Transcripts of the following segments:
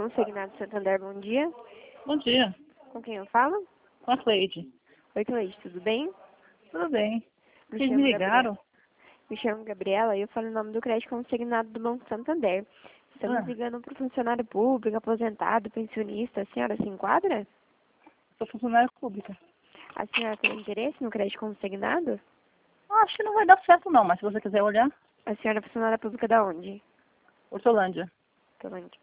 Consignado Santander, bom dia. Bom dia. Com quem eu falo? Com a Cleide. Oi, Cleide, tudo bem? Tudo bem. Vocês chamo me ligaram? Me chamo Gabriela e eu falo em nome do crédito consignado do Banco Santander. Estamos ligando para o funcionário público, aposentado, pensionista. A senhora se enquadra? Sou funcionária pública. A senhora tem interesse no crédito consignado? Acho que não vai dar certo não, mas se você quiser olhar, A senhora é funcionária pública da onde? Hortolândia. Hortolândia.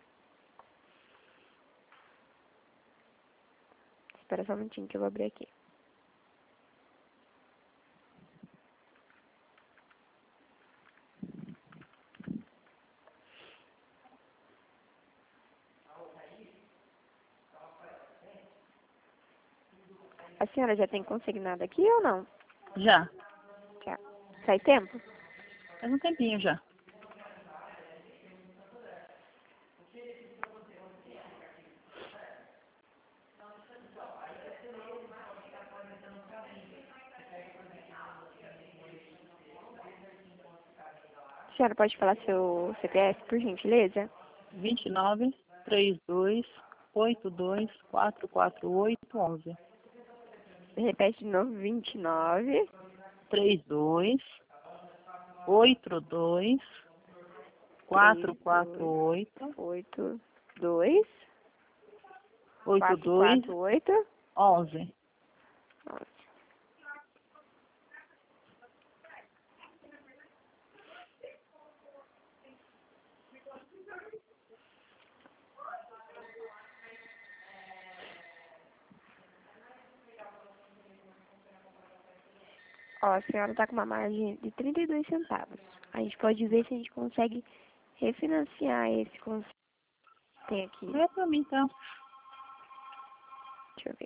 Espera só um minutinho que eu vou abrir aqui. A senhora já tem consignado aqui ou não? Já. Já. Faz tempo? Faz um tempinho já. A senhora pode falar seu CPF, por gentileza? 29 32 82 448 11. Repete de novo, 29 32 82 448 82 82 448 11. Ó, a senhora tá com uma margem de 32 centavos. A gente pode ver se a gente consegue refinanciar esse consignado que tem aqui. Vê pra mim, então. Deixa eu ver.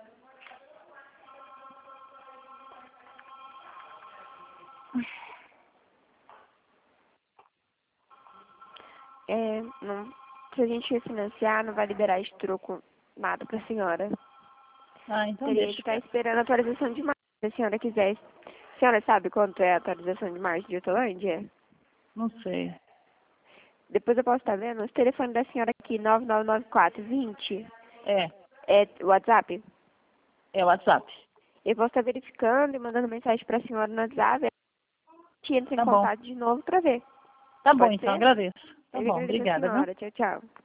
Não, se a gente refinanciar, não vai liberar esse troco nada pra senhora. Ah, então Teria deixa. que estar esperando a atualização de margem, se a senhora quiser. A senhora sabe quanto é a atualização de margem de Hortolândia? Não sei. Depois eu posso estar vendo. O telefone da senhora aqui, 999420, É é o WhatsApp? o WhatsApp. Eu posso estar verificando e mandando mensagem para a senhora no WhatsApp. A gente entra em Tá bom. contato de novo para ver. Tá bom, Pode então, ser? agradeço. Tá Eu bom, agradeço a obrigada, viu? senhora. Tchau, tchau.